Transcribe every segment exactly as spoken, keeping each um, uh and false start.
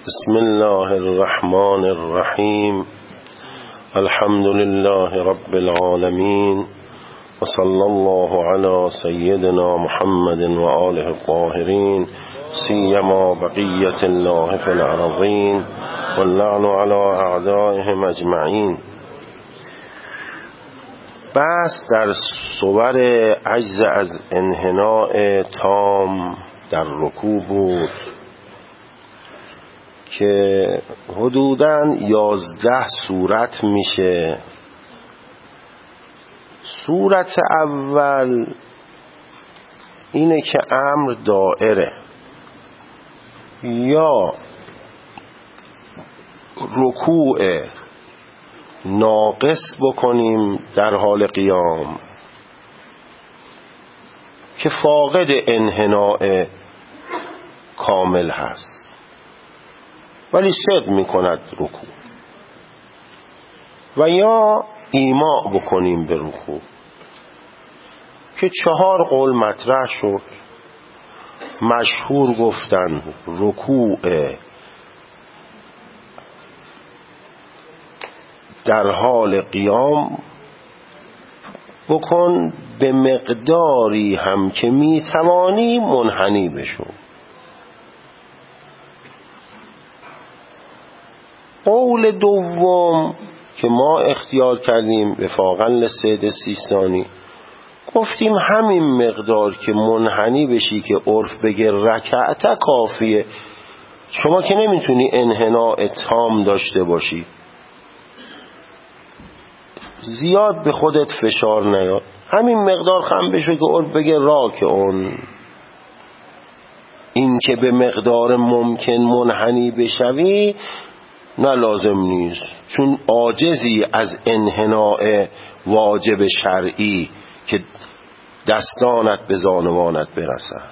بسم الله الرحمن الرحیم. الحمد لله رب العالمین و صلی الله علی سیدنا محمد و آله الطاهرین سیما بقیة الله فی الارضین واللعن علی اعدائهم اجمعین. بس در صور عجز از انحناء تام در رکوع بود که حدوداً یازده صورت میشه. صورت اول اینه که امر دائره، یا رکوع ناقص بکنیم در حال قیام که فاقد انحناء کامل هست ولی صدق می کند رکوع، و یا ایماء بکنیم به رکوع که چهار قول مطرح شد. مشهور گفتن رکوع در حال قیام بکن به مقداری هم که می توانی منحنی بشو. قول دوم که ما اختیار کردیم وفاقاً لسید سیستانی، گفتیم همین مقدار که منحنی بشی که عرف بگه رکعت کافیه. شما که نمیتونی انحناء تام داشته باشی، زیاد به خودت فشار نیار، همین مقدار خم بشو که عرف بگه راکعون. این که به مقدار ممکن منحنی بشوی نه لازم نیست، چون عاجزی از انحناء واجب شرعی که دستانت به زانوانت برسد.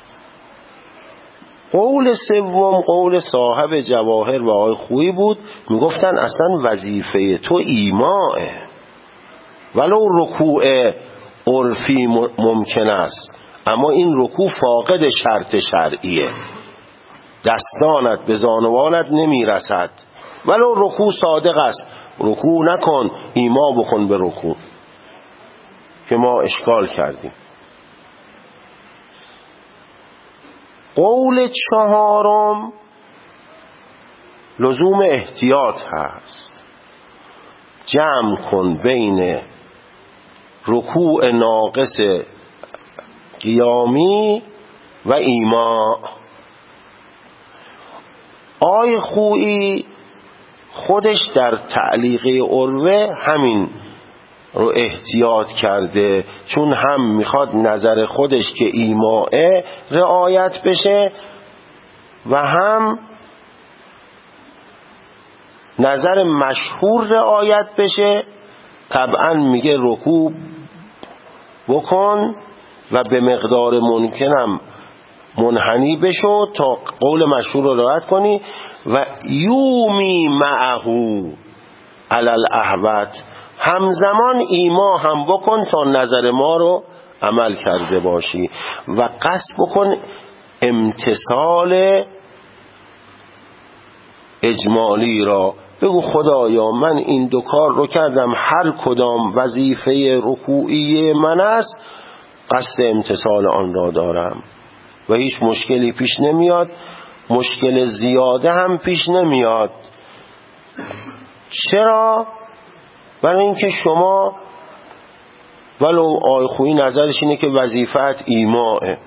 قول سوم قول صاحب جواهر و آقای خویی بود، میگفتن اصلا وظیفه تو ایماءه، ولو رکوع عرفی ممکن است، اما این رکوع فاقد شرط شرعیه، دستانت به زانوانت نمیرسد، ولو رکوع صادق است. رکوع نکن، ایما بکن به رکوع که ما اشکال کردیم. قول چهارم لزوم احتیاط هست. جمع کن بین رکوع ناقص قیامی و ایما. آی خویی خودش در تعلیقه عروه همین رو احتیاط کرده، چون هم میخواد نظر خودش که ایماء رعایت بشه و هم نظر مشهور رعایت بشه. طبعا میگه رکوع بکن و به مقدار ممکنم منحنی بشو تا قول مشهور رو رعایت کنی و یومی معهو علی الاحوط، همزمان ایما هم بکن تا نظر ما رو عمل کرده باشی و قصد بکن امتثال اجمالی را. بگو خدایا من این دو کار رو کردم، هر کدام وظیفه رکوعی من است، قصد امتثال آن را دارم و هیچ مشکلی پیش نمیاد، مشکل زیاده هم پیش نمیاد. چرا؟ برای اینکه شما ولو آی خویی نظرش اینه که وظیفت ایماءه،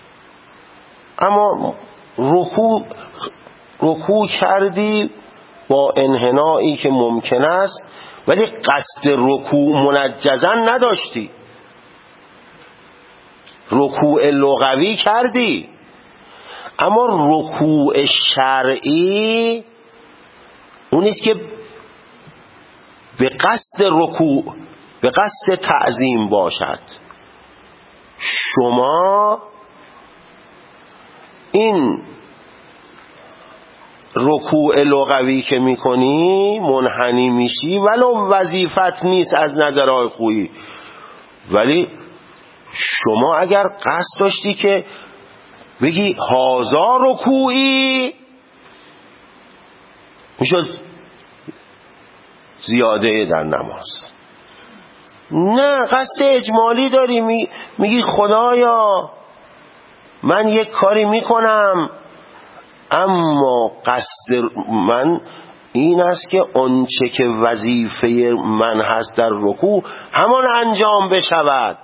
اما رکوع رکوع کردی با انحنایی که ممکن است ولی قصد رکوع منجزا نداشتی، رکوع لغوی کردی، اما رکوع شرعی اون نیست که به قصد رکوع به قصد تعظیم باشد. شما این رکوع لغوی که میکنی منحنی میشی ولو وظیفت نیست از نظرهای خویی، ولی شما اگر قصد داشتی که بگی هازا رکوعی، میشد زیاده در نماز. نه، قصد اجمالی داری، میگی خدایا من یک کاری میکنم اما قصد من این است که آنچه که وظیفه من هست در رکوع همان انجام بشود.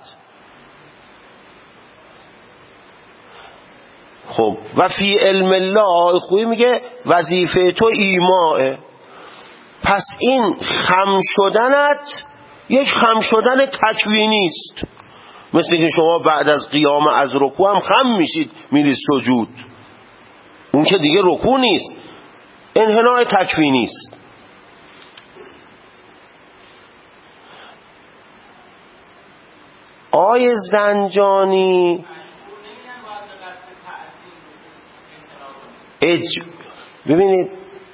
خب و فی علم الله آقای خویی میگه وظیفه تو ایماءه. پس این خم شدنت یک خم شدن تکوینی است، مثل که شما بعد از قیام از رکوع هم خم میشید میرید سجود. اون که دیگه رکوع نیست، انحناء تکوینی است. آیه زنجانی اج... ببینید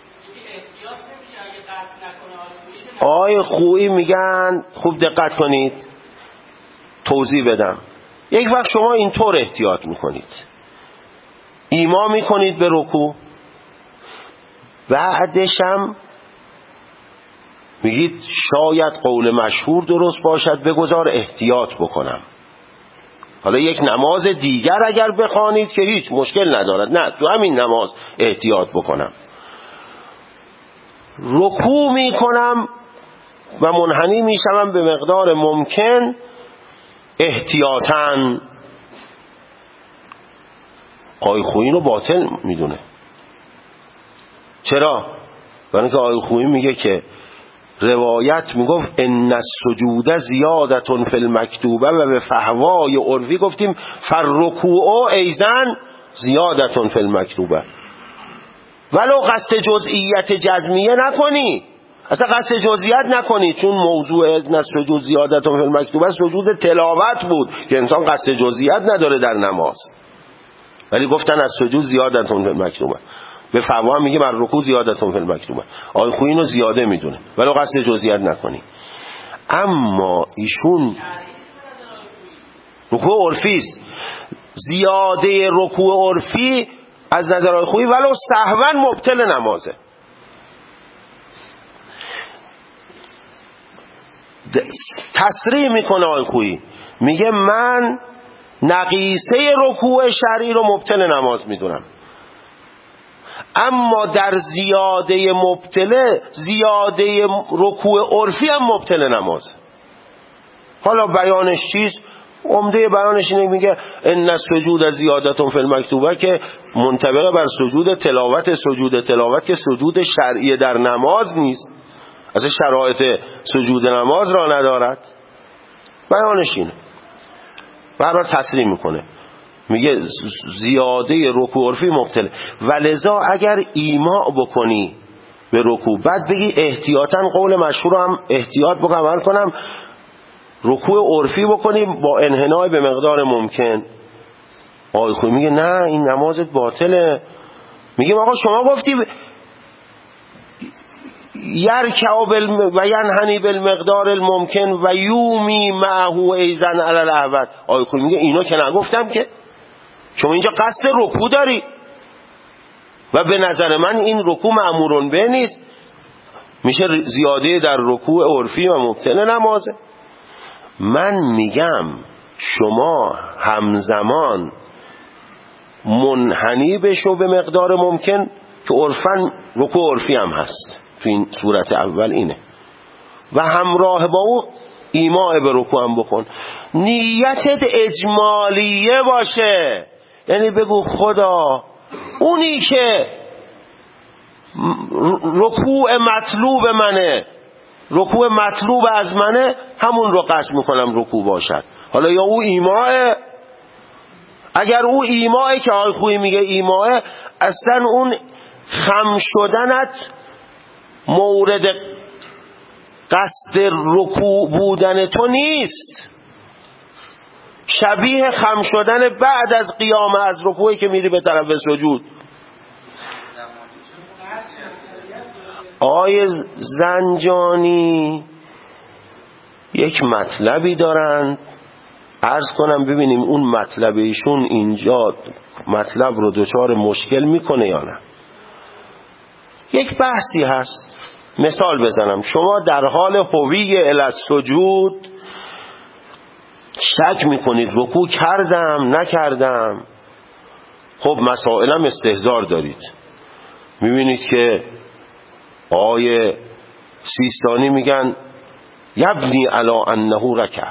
آیه خویی میگن، خوب دقت کنید توضیح بدم. یک وقت شما اینطور احتیاط میکنید، ایما میکنید به رکوع، بعدشم میگید شاید قول مشهور درست باشد بگذار احتیاط بکنم. حالا یک نماز دیگر اگر بخوانید که هیچ مشکل ندارد، نه تو همین نماز احتیاط بکنم. رکوع میکنم و منحنی میشم به مقدار ممکن احتیاطاً. آقای خویی رو باطل میدونه. چرا؟ برای اینکه آقای خویی میگه که روایت میگفت ان السجود زیادتون فی المکتوبه و به فهوای عرفی گفتیم فررکوع ایزن زیادتون فی المکتوبه. ولو قصد جزئیت جزمیه نکنی، اصلا قصد جزئیت نکنی، چون موضوع ان السجود زیادتون فی المکتوبه سجود تلاوت بود که انسان قصد جزئیت نداره در نماز، ولی گفتن از سجود زیادتون فی المکتوبه. به فوا هم میگه من رکوع زیادتون فی المکتوبه. آقای خویی اینو زیاده میدونه ولی قصد جزئیات نکنی. اما ایشون رکوع عرفی است، زیاده رکوع عرفی از نظر آقای خویی ولو سهوا مبطل نمازه. تصریح میکنه آقای خویی، میگه من نقیصه رکوع شرعی رو مبطل نماز میدونم، اما در زیاده مبتله زیاده رکوع عرفی هم مبتل نمازه. حالا بیانش چیست؟ عمده بیانش اینه، میگه ان السجود زیادتون فی المکتوبه که منطبق بر سجود تلاوت. سجود تلاوت که سجود شرعی در نماز نیست، اصلا شرایط سجود نماز را ندارد. بیانش اینه، برای تصریح میکنه، میگه زیاده رکوع عرفی مبتله. ولذا اگر ایماع بکنی به رکوع بعد بگی احتیاطاً قول مشهور هم احتیاط بکنم کنم رکوع عرفی بکنی با انحناء به مقدار ممکن، آقای خویی میگه نه این نمازت باطله. میگه آقا شما گفتی یرکع و ینحنی بالمقدار الممکن و یومی معه ایزن علی الاحوط. آقای خویی میگه اینو که نگفتم که، شما اینجا قصد رکوع داری و به نظر من این رکوع مأمورون به نیست، میشه زیاده در رکوع عرفی و مبطل نمازه. من میگم شما همزمان منحنی بشو به مقدار ممکن که عرفاً رکوع عرفی هم هست، تو این صورت اول اینه، و همراه با او ایماع به رکوع هم بکن. نیتت اجمالیه باشه، یعنی بگو خدا اونی که رکوع مطلوب منه، رکوع مطلوب از منه، همون رو قصد میکنم رکوع باشد. حالا یا او ایماعه، اگر او ایماعه که آقای خویی میگه ایماعه، اصلا اون خم شدنت مورد قصد رکوع بودن تو نیست، شبیه خم شدن بعد از قیام از رکوعی که میری به طرف سجود. آیه زنجانی یک مطلبی دارن، عرض کنم ببینیم اون مطلب ایشون اینجا مطلب رو دچار مشکل میکنه یا نه. یک بحثی هست. مثال بزنم، شما در حال هوی الی السجود شک میکنید رکوع کردم نکردم. خب مسائلم استحضار دارید، میبینید که آیه سیستانی میگن یبنی علی انه رکع.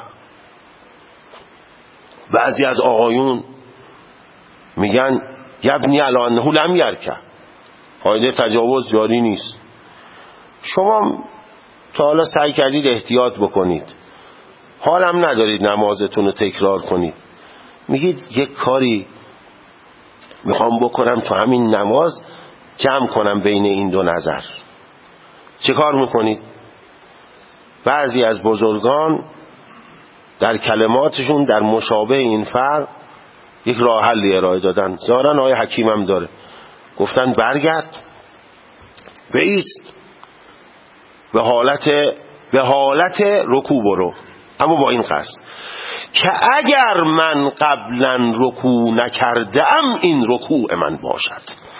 بعضی از آقایون میگن یبنی علی انه لم یرکع، قاعده تجاوز جاری نیست. شما تا حالا سعی کردید احتیاط بکنید، حالم ندارید نمازتون رو تکرار کنید، میگید یک کاری میخوام بکنم تو همین نماز جمع کنم بین این دو نظر. چه کار میکنید؟ بعضی از بزرگان در کلماتشون در مشابه این فرق یک راه حلی ارائه دادن. ظاهرا آیه حکیم هم داره، گفتن برگرد بایست به حالت به حالت رکوع برو، اما با این قصد که اگر من قبلا رکوع نکردم این رکوع من باشد.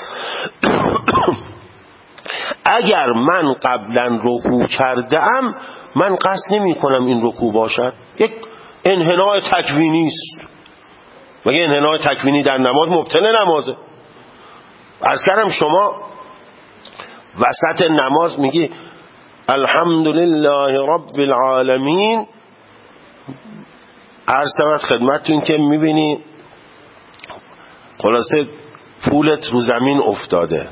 اگر من قبلا رکوع کردم من قصد نمی کنم این رکوع باشد. یک انحناء تکوینی است. مگه انحناء تکوینی در نماز مبطل نمازه؟ عرض کردم شما وسط نماز میگی الحمدلله رب العالمین، عرض شود خدمتتون که میبینی خلاصه پولت رو زمین افتاده،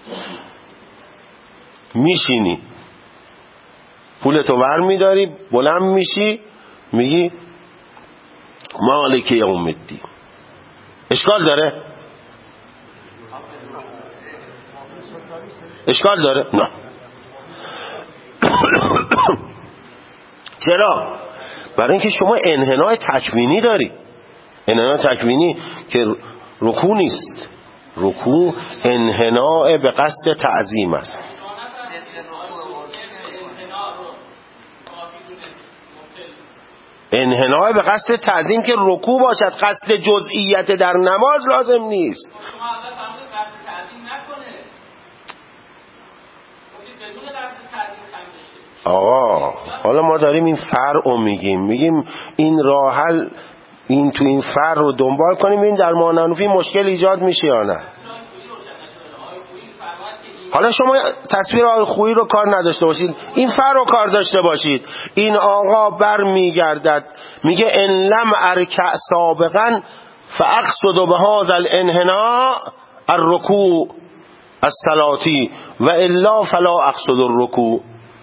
میشینی پولتو ور میداری بلند میشی میگی مالک یوم الدین. اشکال داره؟ اشکال داره؟ نه. چرا؟ برای اینکه شما انحناء تکوینی داری. انحناء تکوینی که رکوع نیست، رکوع انحناء به قصد تعظیم است. انحناء به قصد تعظیم که رکوع باشد، قصد جزئیت در نماز لازم نیست. آقا حالا ما داریم این فرع رو میگیم، میگیم این راه حل این تو این فرع رو دنبال کنیم، این در مانعنفی مشکل ایجاد میشه یا نه. حالا شما تصویر آقای خویی رو کار نداشته باشید، این فرع رو کار داشته باشید. این آقا بر میگردد میگه ان لم ارکع سابقا فاقصد بهذا الانحناء الرکوع الصلاتی و الا فلا اقصد الرکوع.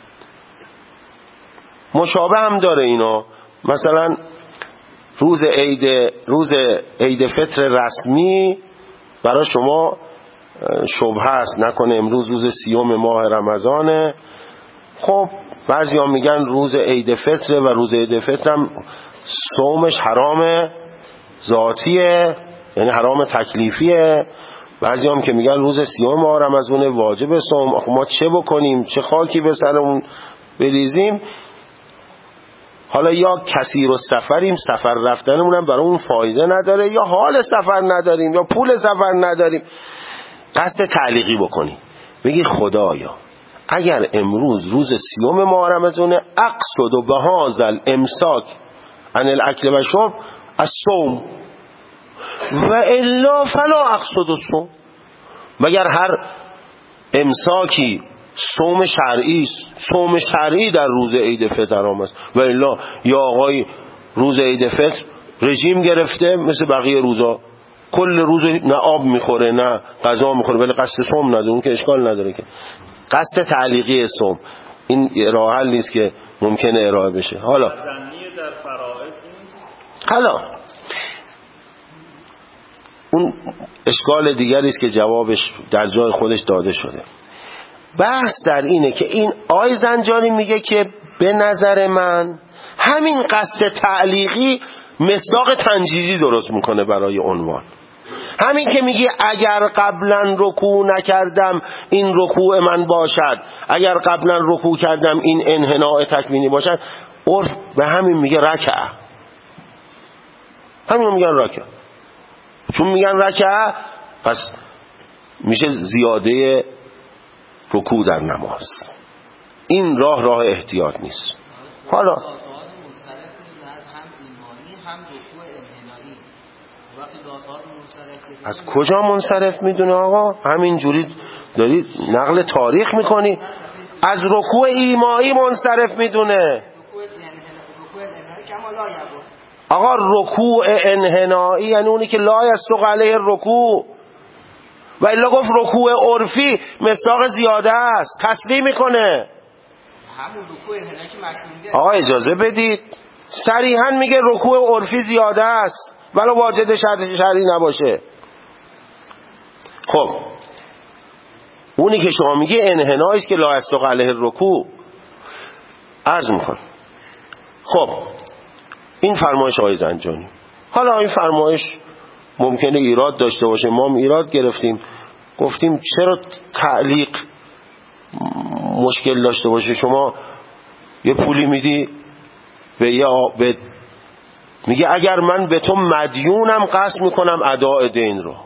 مشابه هم داره اینا. مثلا روز عید روز عید فطر رسمی برای شما شبهه است، نکنه امروز روز سیوم ماه رمضانه. خب بعضیا میگن روز عید فطر و روز عید فطر هم صومش حرام ذاتیه، یعنی حرام تکلیفیه. بعضی هم که میگن روز سیوم ماه رمضانه واجب صوم. آخه ما چه بکنیم؟ چه خاکی به سرمون بریزیم؟ حالا یا کثیر و سفریم، سفر رفتنمون هم برای اون فایده نداره، یا حال سفر نداریم، یا پول سفر نداریم. قصد تعلیقی بکنی بگی خدایا اگر امروز روز سیوم ماه رمضانه اقصد و بهذا الامساک عن الاکل و شرب الصوم و الا فلا اقصد الصوم. مگر هر امساکی صوم شرعی است، صوم شرعی در روز عید فطر هم است. و الا یا آقای روز عید فطر رژیم گرفته مثل بقیه روزا، کل روز نه آب میخوره نه غذا میخوره، ولی قصد صوم نداره، اون که اشکال نداره که. قصد تعلیقی صوم این راه حل نیست که ممکنه ارائه بشه. حالا حالا اون اشکال دیگری است که جوابش در جای خودش داده شده. بحث در اینه که این آی زنجانی میگه که به نظر من همین قصد تعلیقی مصداق تنجیزی درست میکنه برای عنوان. همین که میگی اگر قبلا رکوع نکردم این رکوع من باشد، اگر قبلا رکوع کردم این انحناء تکوینی باشد، عرف به همین میگه رکع. همین میگن رکع. چون میگن رکع پس میشه زیاده رکوع در نماز. این راه راه احتیاط نیست. حالا از کجا منصرف میدونه آقا؟ همین جوری داری نقل تاریخ میکنی. از رکوع ایمایی منصرف میدونه آقا. رکوع انحنایی یعنی اونی که لا یصدق علیه رکوع، و الا گفت رکوع عرفی مصداق زیاده است، تسلیم میکنه. آقا اجازه بدید، صریحا میگه رکوع عرفی زیاده است ولو واجد شرط شرعی نباشه. خب اونی که شما میگه انحنایی است که لا یصدق علیه رکوع. عرض میکنم خب این فرمایش آقای زنجانی. حالا این فرمایش ممکنه ایراد داشته باشه، ما هم ایراد گرفتیم، گفتیم چرا تعلیق مشکل داشته باشه؟ شما یه پولی میدی به یه به میگه اگر من به تو مدیونم قصد میکنم اداء دین رو،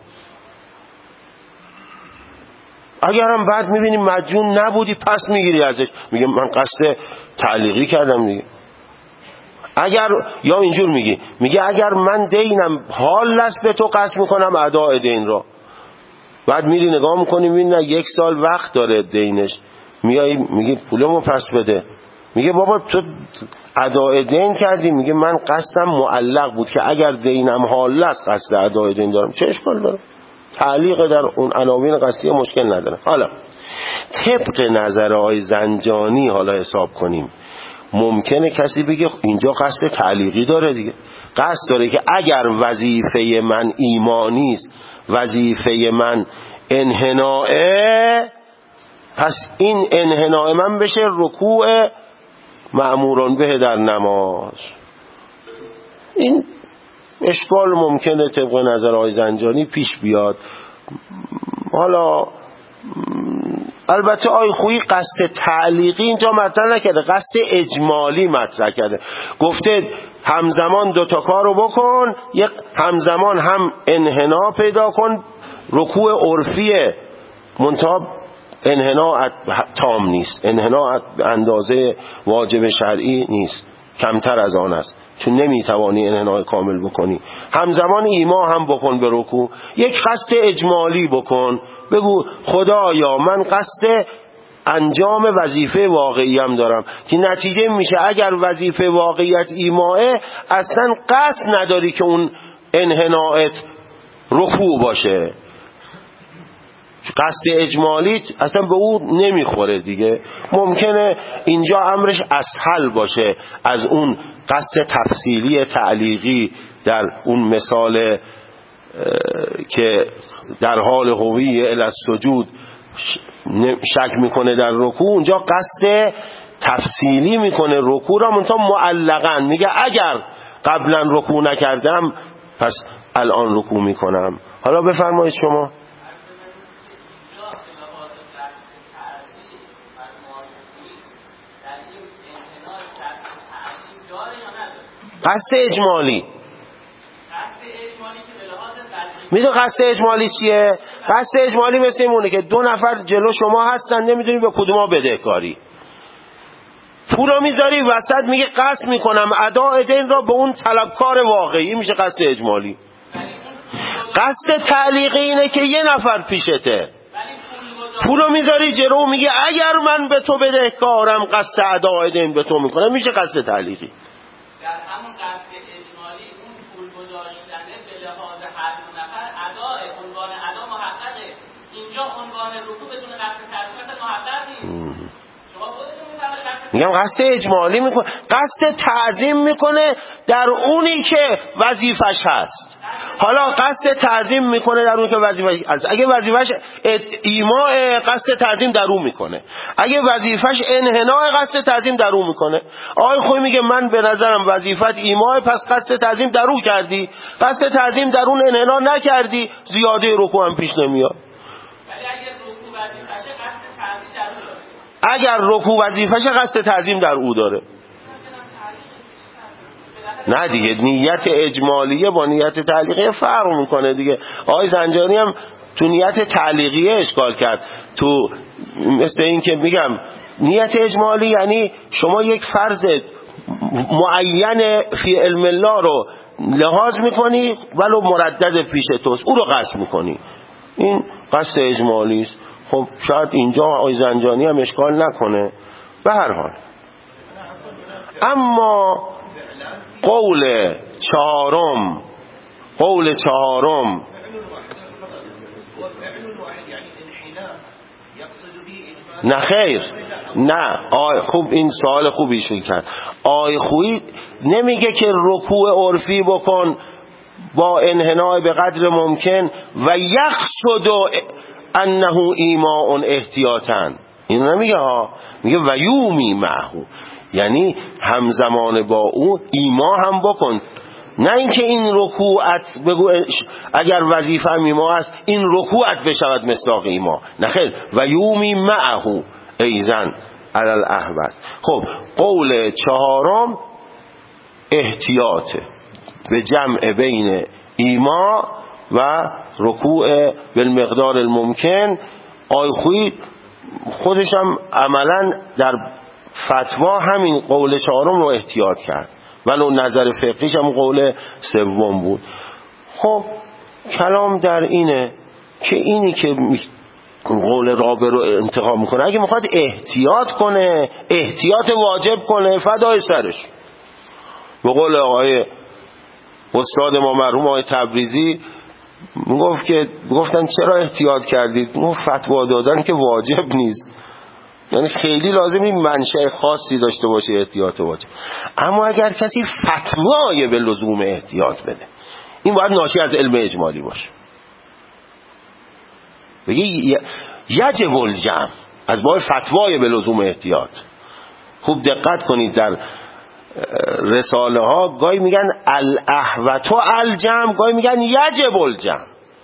اگرم بعد میبینی مدیون نبودی پس میگیری ازش، میگه من قصد تعلیقی کردم دیگه. اگر یا اینجور میگی میگه اگر من دینم حال است به تو قصد میکنم اداء دین رو، بعد میری نگاه میکنی میبینی نه یک سال وقت داره دینش، میای میگی پولمو پس بده، میگه بابا تو اداء دین کردی، میگه من قصدم معلق بود که اگر دینم حال است قصد اداء دین دارم، چه اشکال داره؟ تعلیق در اون عناوین قصدی مشکل نداره. حالا طبق نظر آقای زنجانی حالا حساب کنیم، ممکنه کسی بگه اینجا قصد تعلیقی داره دیگه، قصد داره که اگر وظیفه من ایمانی است، وظیفه من انحناءه، پس این انحناء من بشه رکوع مأموران به در نماز. این اشکال ممکنه طبق نظر آقای زنجانی پیش بیاد. حالا البته آقای خویی قصد تعلیقی اینجا مطرح نکرده، قصد اجمالی مطرح کرده، گفته همزمان دوتا کارو بکن، یک همزمان هم انحنا پیدا کن، رکوع عرفیه منتها انحنا تام نیست، انحنا اندازه واجب شرعی نیست، کمتر از آن است، چون نمیتوانی انحنای کامل بکنی. همزمان ایما هم بکن به رکوع. یک قصد اجمالی بکن، بگو خدایا من قصد انجام وظیفه واقعی هم دارم، که نتیجه میشه اگر وظیفه واقعیت ایماه اصلا قصد نداری که اون انحنایت رکوع باشه، قصد اجمالی اصلا به اون نمیخوره دیگه. ممکنه اینجا امرش اسهل باشه از اون قصد تفصیلی تعلیقی در اون مثال که در حال هوی الی السجود شک میکنه در رکوع، اونجا قصد تفصیلی میکنه رکوع را، منتها معلقاً میگه اگر قبلا رکوع نکردم پس الان رکوع میکنم. حالا بفرمایید شما. قصد اجمالی میدون قصد اجمالی چیه؟ قصد اجمالی مثل اینه که دو نفر جلو شما هستن، نمیدونی به کدوما بدهکاری، پولو میذاری وسط، میگه قصد میکنم اداء دین را به اون طلبکار واقعی، میشه قصد اجمالی. قصد تعلیقی اینه که یه نفر پیشته، پولو میذاری جلو، میگه اگر من به تو بدهکارم قصد اداء دین به تو میکنم، میشه قصد تعلیقی. در همون قصد اجمالی اون پول گذاشتنه به لحاظ هر دو نفر اداء عنوان ادا محققه، اینجا عنوان رکوع بدون قصد تعظیم محقق نیست. شما خودتون میگم قصد اجمالی میکنه، قصد تعظیم میکنه در اونی که وظیفش هست. حالا قصد تعظیم میکنه در اون که وظیفش هست، اگه وظیفش ایماء قصد تعظیم در اون میکنه، اگه وظیفش انحناء قصد تعظیم در اون میکنه. آقای خوی میگه من به نظرم وظیفت ایماء، پس قصد تعظیم در اون کردی، قصد تعظیم در اون انحناء نکردی، زیاده رکوع هم پیش نمیاد. ولی اگه رکوع وظیفش قصد تعظیم در اون داره، اگر رکوع وظیفش قصد تعظیم در او داره، نه دیگه نیت اجمالیه با نیت تعلیقیه فرق میکنه دیگه. آقای زنجانی هم تو نیت تعلیقیه اشکال کرد، تو مثل این که میگم نیت اجمالی یعنی شما یک فرض معین فی علم الله رو لحاظ میکنی ولو مردد پیش توست، او رو قصد میکنی، این قصد اجمالی است. خب شاید اینجا آقای زنجانی هم اشکال نکنه. به هر حال اما قول چهارم قول چهارم نه خیر نه آی خوب این سوال خوبی شد کرد. آی خویی نمیگه که رکوع عرفی بکن با انحناء به قدر ممکن و یقصد انه ایماء احتیاطا، این نمیگه ها، میگه و یومی معه، یعنی همزمان با او ایما هم بکن. نه اینکه این رکوعت بگو اگر وظیفه ایما است این رکوعت بشود مصداق ایما، نه خیر، و یومی معه ایزن علی الاحوط. خب قول چهارم احتیاطه به جمع بین ایما و رکوع بالمقدار الممکن. آی خویی خودش هم عملا در فتوا همین قول چهارم رو احتیاط کرد، ولو نظر فقهیش هم قول سوم بود. خب کلام در اینه که اینی که قول رابع رو انتخاب میکنه اگه میخواد احتیاط کنه احتیاط واجب کنه فدای سرش. به قول آقای استاد ما مرحوم آقای تبریزی میگفت که گفتن چرا احتیاط کردید؟ میگفت فتوا دادن که واجب نیست، یعنی خیلی لازم این منشأ خاصی داشته باشه احتیاط واجب. اما اگر کسی فتوای به لزوم احتیاط بده این باید ناشی از علم اجمالی باشه. بگی یجب الجمع از باب فتوای به لزوم احتیاط. خوب دقت کنید در رساله ها گاهی میگن الاحوط الجمع، گاهی میگن یجب الجمع.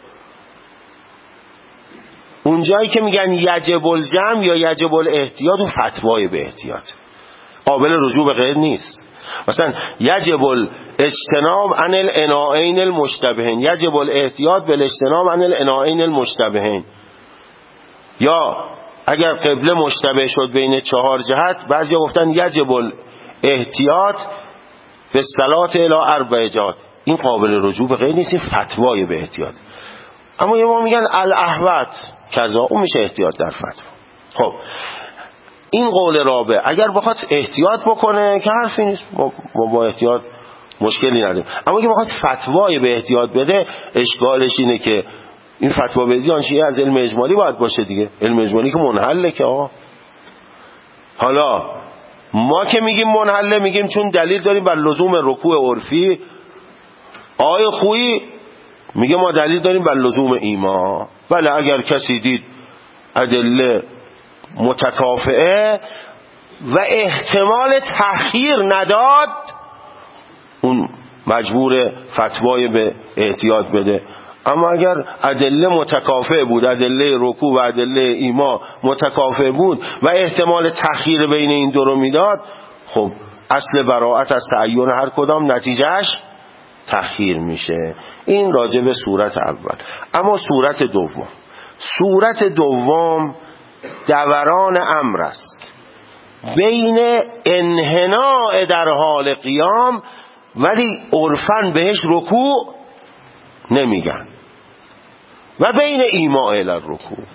اونجایی که میگن یجب الجمع یا یجب الاحتیاط اون فتوای به احتیاط قابل رجوع به غیر نیست. مثلا یجب الاجتناب عن الاناءین المشتبهین، یجب الاحتیاط بالاجتناب عن الاناءین المشتبهین. یا اگر قبله مشتبه شد بین چهار جهت بعضی گفتن یجب الاحتیاط به صلات الی اربع جهات، این قابل رجوع به غیر نیست، این فتوای به احتیاط. اما یه ما میگن الاحوط کذا، اون میشه احتیاط در فتوا. خب این قول رابع اگر بخواد احتیاط بکنه که حرفی نیست، با, با احتیاط مشکلی نداره. اما اگه بخواد فتوای به احتیاط بده اشکالش اینه که این فتوا بدی آنچه از علم اجمالی باید باشه دیگه، علم اجمالی که منحله که آه. حالا ما که میگیم منحله میگیم چون دلیل داریم بر لزوم رکوع عرفی. آقای خویی میگه ما دلیل داریم بر لزوم ایما. بله اگر کسی دید ادله متکافئه و احتمال تأخیر نداد اون مجبور فتوای به احتیاط بده. اما اگر ادله متکافئ بود، ادله رکوع و ادله ایما متکافئ بود و احتمال تأخیر بین این دو رو میداد، خب اصل براءت از تعین هر کدام نتیجهش تأخیر میشه. این راجع به صورت اول. اما صورت دوم، صورت دوم دوران امر است بین انحناء در حال قیام ولی عرفاً بهش رکوع نمیگن و بین ایماء الی الرکوع.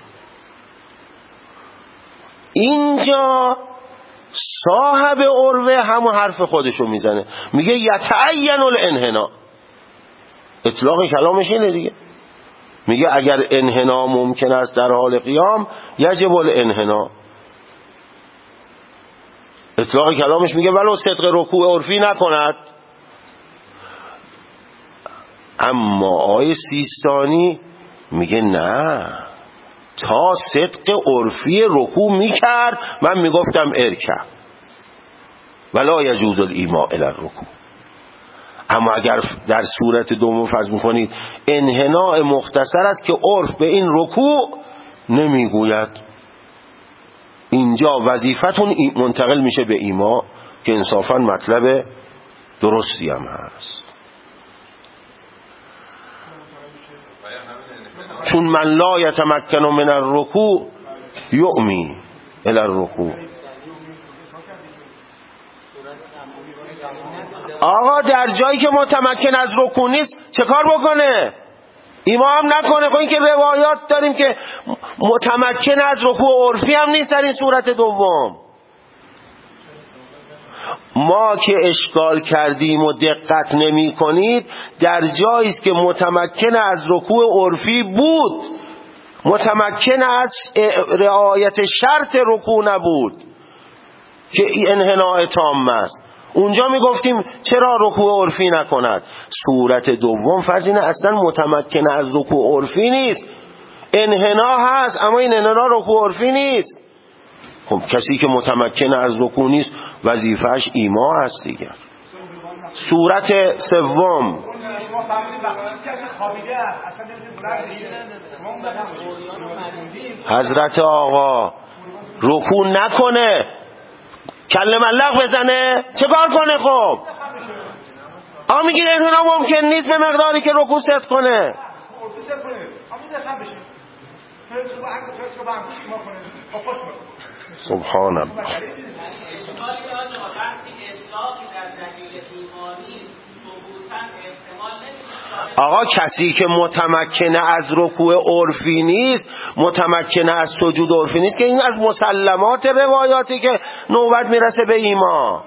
اینجا صاحب عروه همون حرف خودشو میزنه، میگه یتعین الانحناء. اطلاق کلامش اینه دیگه، میگه اگر انحناء ممکن است در حال قیام یجب الانحناء. اطلاق کلامش میگه ولو صدق رکوع عرفی نکند. اما آیه سیستانی میگه نه، تا صدق عرفی رکوع میکرد من میگفتم ارکع ولا یجوز الایماء الی الرکوع. اما اگر در صورت دوم فرض میکنید انحناء مختصر است که عرف به این رکوع نمیگوید، اینجا وظیفتون منتقل میشه به ایما که انصافا مطلب درستی هم هست. چون من لا یتمکن من الرکوع یعمی الی الرکوع. آقا در جایی که متمکن از رکوع نیست چه کار بکنه؟ ایما هم نکنه. خب این که روایات داریم که متمکن از رکوع عرفی هم نیست در این صورت دوم. ما که اشکال کردیم و دقت نمی کنید در جایی است که متمکن از رکوع عرفی بود، متمکن از رعایت شرط رکوع نبود که انحناء تام است، اونجا میگفتیم چرا رکوع عرفی نکند. صورت دوم فرض اینه اصلا متمکن از رکوع عرفی نیست، انحناء هست اما این انحناء رکوع عرفی نیست. خب کسی که متمکن از رکوع نیست وظیفه‌اش ایما هست دیگه. صورت سوم حضرت آقا رکوع نکنه کله ملق بزنه چه کار کنه؟ خب آقا میگین انحناء ممکن نیست به مقداری که رکوع صدق کنه. سبحان الله. آقا کسی که متمکن از رکوع عرفی نیست، متمکن از سجود عرفی نیست که این از مسلمات روایاتی که نوبت میرسه به ایما.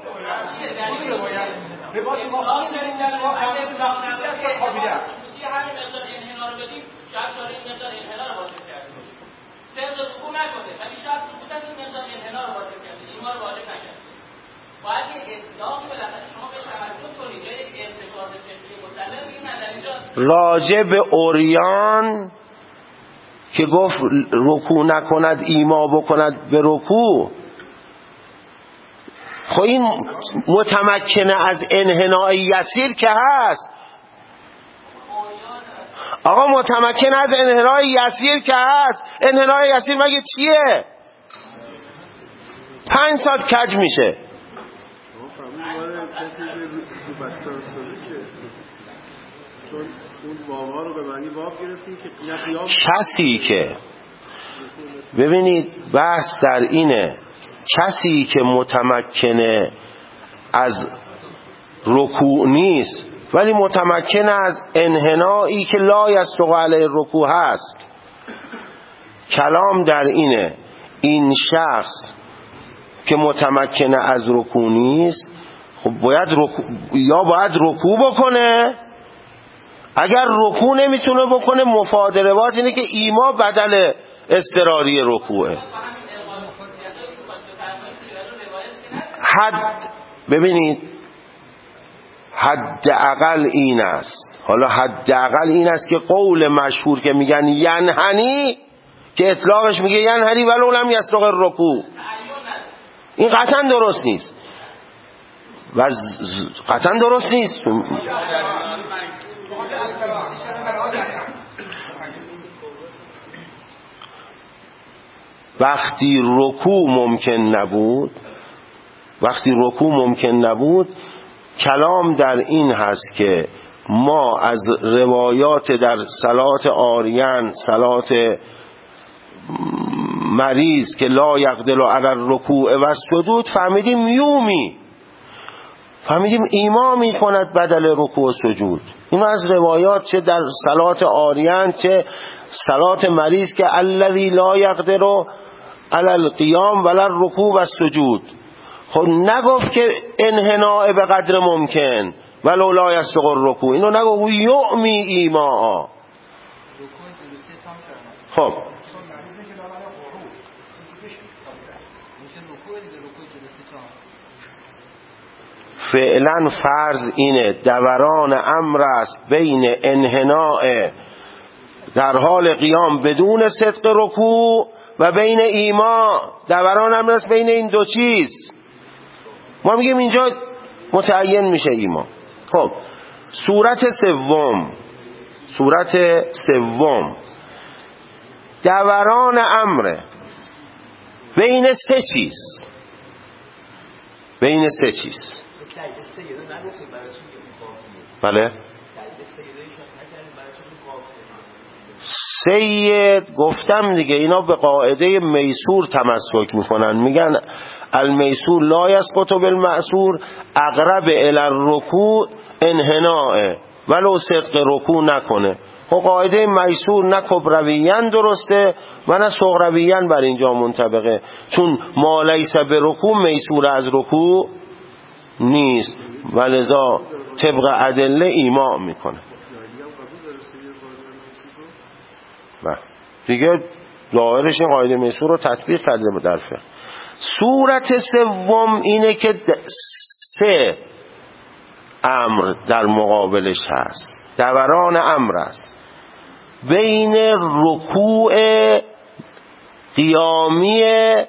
باید یک اطلاقی بالاخره شما به توجه کنید یا یک ارتکاز فکری مسلم بگید من در اینجا راجع به عریان که گفت رکوع نکند ایما بکند به رکوع، خب این متمکنه از انحناء یسیر که هست. آقا متمکن از انحناء یسیر که هست، انحناء یسیر مگه چیه؟ پنج ساعت کج میشه. کسی که رو بستر افتاده که چون اون واوا رو به معنی واو گرفتیم که قیام کسی که ببینید بحث در اینه، کسی که متمکنه از رکوع نیست ولی متمکن از انحنایی که لا یصدق علیه رکوع هست، کلام در اینه این شخص که متمکن از رکوع نیست خب باید رکوع یا باید رکوع بکنه، اگر رکوع نمیتونه بکنه مفاد روایت اینه که ایما بدل اضطراری رکوعه. حد ببینید حد اقل این است، حالا حد اقل این است که قول مشهور که میگن ینحنی که اطلاقش میگه ینحنی ولو لم یصدق الرکوع، این قطعا درست نیست و قطعا درست نیست. وقتی رکوع ممکن نبود وقتی رکوع ممکن نبود کلام در این هست که ما از روایات در صلات عاریان، صلات مریض که لا یقدر علی الرکوع و السجود فهمیدیم یومی، فهمیدیم ایما می کند بدل رکوع و سجود. این از روایات چه در صلات عاریان چه صلات مریض که الذی لا یقدر علی القیام ولا الرکوع و السجود. خب نگفت که انحناء به قدر ممکن ولو لا یصدق الرکوع، اینو نگفت یعمی ایما. خب فعلا فرض اینه دوران امر است بین انحناء در حال قیام بدون صدق رکوع و بین ایما، دوران امر است بین این دو چیز. ما میگیم اینجا متعین میشه ایما. خب صورت سوم صورت سوم دوران امر بین سه چیز بین سه چیز بله سید گفتم دیگه اینا به قاعده میسور تمسک میکنن، میگن المیسور لا یسقط بالمأسور اقرب الی الرکوع انحناء، ولو صدق رکوع نکنه. خب قاعده میسور نه کبرویان درسته و نه صغرویان بر اینجا منطبقه، چون ما لیس به رکوع میسور از رکوع نیست و لذا طبق ادله ایماء میکنه. و دیگه ظاهرش این قاعده میسور رو تطبیق کرده در فقه. صورت سوم اینه که سه امر در مقابلش هست، دوران امر است بین رکوع قیامی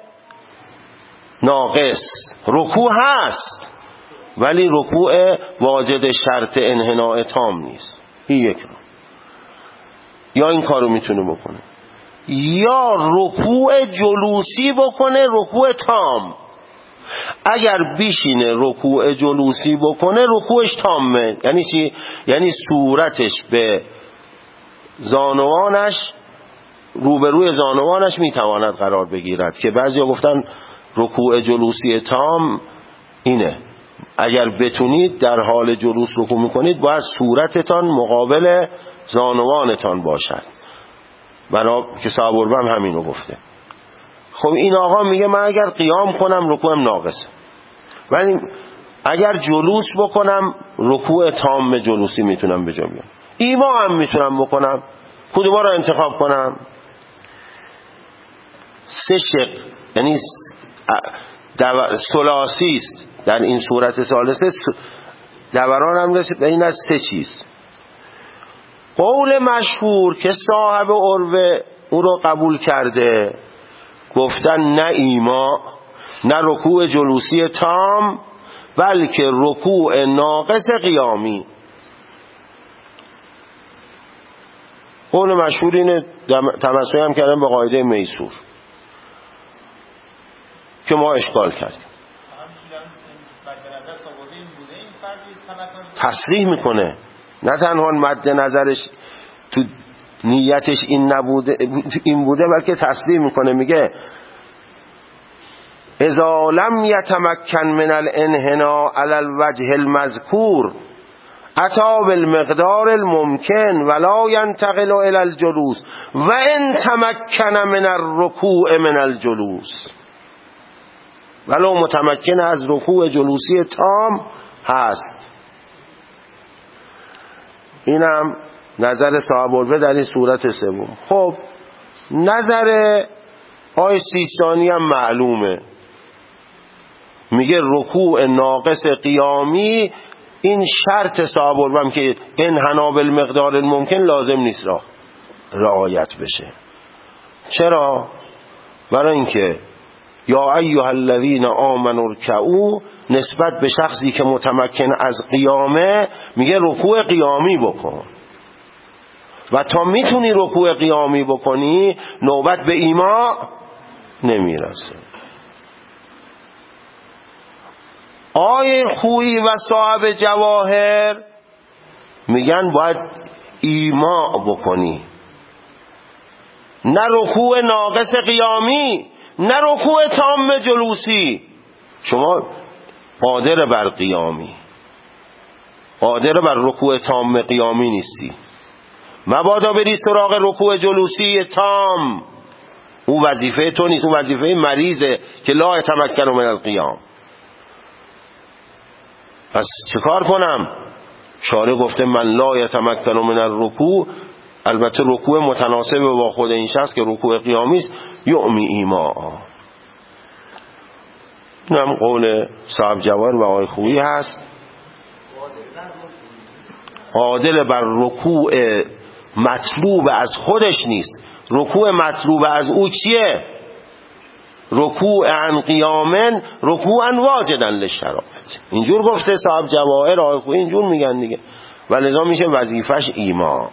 ناقص، رکوع هست ولی رکوع واجد شرط انحناء تام نیست، این یک رو یا این کارو میتونه بکنه، یا رکوع جلوسی بکنه رکوع تام. اگر بیشینه رکوع جلوسی بکنه رکوعش تامه. یعنی چی؟ یعنی صورتش به زانوانش روبروی زانوانش میتواند قرار بگیرد، که بعضیا گفتن رکوع جلوسی تام اینه، اگر بتونید در حال جلوس رکوع میکنید باید صورتتان مقابل زانوانتان باشد، برای که صاحب الربم همینو گفته. خب این آقا میگه من اگر قیام کنم رکوعم ناقصه، ولی اگر جلوس بکنم رکوع تام جلوسی میتونم بجا بیارم، ایما هم میتونم بکنم، کدوما رو انتخاب کنم؟ سه شق، یعنی ثلاثی است در این صورت ثالثه، دوران هم رسید بین از سه چیز. قول مشهور که صاحب عروه او رو قبول کرده، گفتن نه ایما نه رکوع جلوسی تام، بلکه رکوع ناقص قیامی. قول مشهور اینه، تمسک هم کردن به قاعده میسور که ما اشکال کردیم. تصریح میکنه، نه تنها مد نظرش تو نیتش این نبوده این بوده، بلکه تصریح میکنه، میگه اذا لم یتمکن من الانحناء علی الوجه المذکور اتی بالمقدار الممکن ولا ينتقل الى الجلوس و ان تمکن من الرکوع من الجلوس، ولو متمکن از رکوع جلوسی تام هست. اینم نظر صاحب العروه در این صورت سوم. خب نظر آی سیستانی هم معلومه، میگه رکوع ناقص قیامی این شرط صاحب العروه که انحنا بالمقدار الممکن لازم نیست را رعایت بشه. چرا؟ برای اینکه یا ایها الذین آمنوا ارکعوا نسبت به شخصی که متمکن از قیامه میگه رکوع قیامی بکن، و تا میتونی رکوع قیامی بکنی نوبت به ایما نمیرسه. آیه خویی و صاحب جواهر میگن باید ایما بکنی، نه رکوع ناقص قیامی نه رکوع تام جلوسی. شما قادر بر قیامی، قادر بر رکوع تام قیامی نیستی، مبادا بری سراغ رکوع جلوسی تام، اون وظیفه تو نیست، اون وظیفه مریضه که لا یتمکن من القیام. پس چیکار کنم؟ شارع گفته من لا یتمکن من الرکوع، البته رکوع متناسب با خود این شخص که رکوع قیامی است، یعمی ایما. اینم قول صاحب جواهر و آقای خویی هست. قادر بر رکوع مطلوب از خودش نیست، رکوع مطلوب از او چیه؟ رکوع عن قیامن رکوعا واجدا للشرائط. اینجور گفته صاحب جواهر، آقای خویی اینجور میگن دیگه، و لذا میشه وظیفش ایما.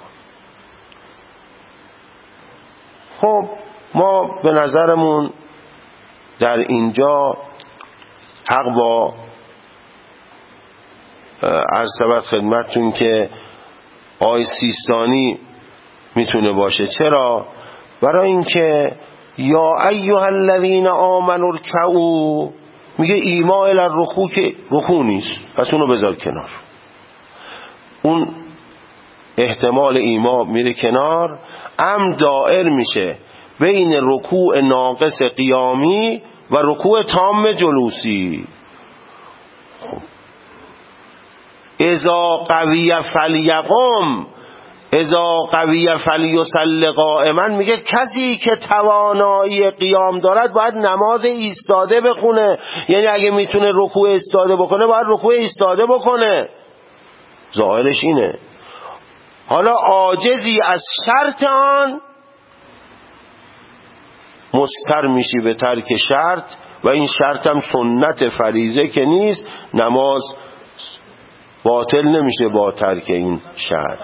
خب ما به نظرمون در اینجا حق با عرض ثبت خدمتتون که آقای سیستانی میتونه باشه. چرا؟ برای اینکه یا ایها الذین آمنوا ارکعوا، میگه ایما الی الرکوع که رکوع نیست، پس اونو بذار کنار. اون احتمال ایما میره کنار، ام دائر میشه بین رکوع ناقص قیامی و رکوع تام جلوسی. اذا قوی فلیقم اذا قوی فلیصلی قائما، میگه کسی که توانایی قیام دارد باید نماز ایستاده بخونه. یعنی اگه میتونه رکوع ایستاده بکنه باید رکوع ایستاده بکنه، ظاهرش اینه. حالا عاجزی از شرط آن مضطر میشی به ترک شرط، و این شرط هم سنت فریضه که نیست، نماز باطل نمیشه با ترک این شرط.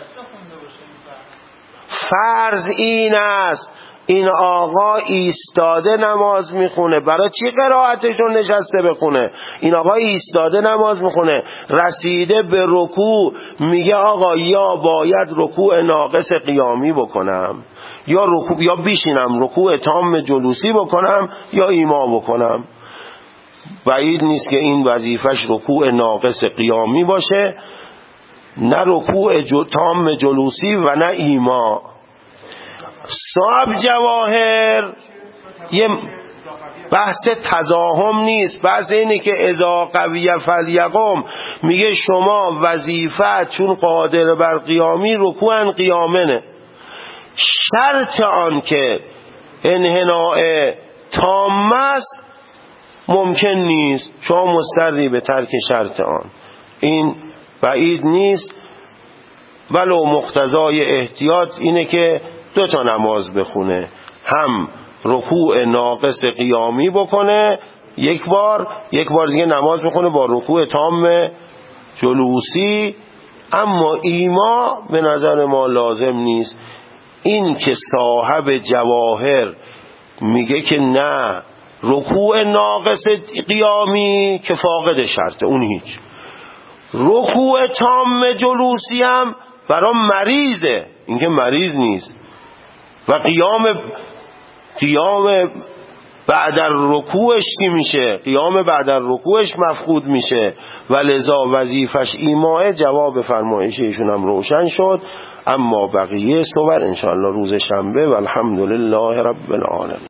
فرض این است این آقا ایستاده نماز میخونه، برای چی قرائتشون نشسته بخونه؟ این آقا ایستاده نماز میخونه، رسیده به رکوع، میگه آقا یا باید رکوع ناقص قیامی بکنم، یا رکوع یا بیشینم رکوع تام جلوسی بکنم، یا ایما بکنم. بعید نیست که این وظیفش رکوع ناقص قیامی باشه، نه رکوع تام جلوسی و نه ایما. صاحب جواهر یه بحث تزاحم نیست، بحث اینه که اذا قوی فلیقم، میگه شما وظیفه چون قادر بر قیامی رکوعن قیامنه، شرط آن که انحناء تام است ممکن نیست، شما مضطری به ترک شرط آن. این بعید نیست، ولو مقتضای احتیاط اینه که دو تا نماز بخونه، هم رکوع ناقص قیامی بکنه یک بار، یک بار دیگه نماز بخونه با رکوع تام جلوسی. اما ایما به نظر ما لازم نیست. این که صاحب جواهر میگه که نه، رکوع ناقص قیامی که فاقد شرطه، اون هیچ. رکوع تام جلوسی هم برای مریضه، این که مریض نیست. و قیام قیام بعد رکوعش کی میشه؟ قیام بعد رکوعش مفقود میشه، و لذا وظیفش ایماء. جواب فرمایش ایشون هم روشن شد. اما بقیه صور انشاءالله روز شنبه. و الحمدلله رب العالمین.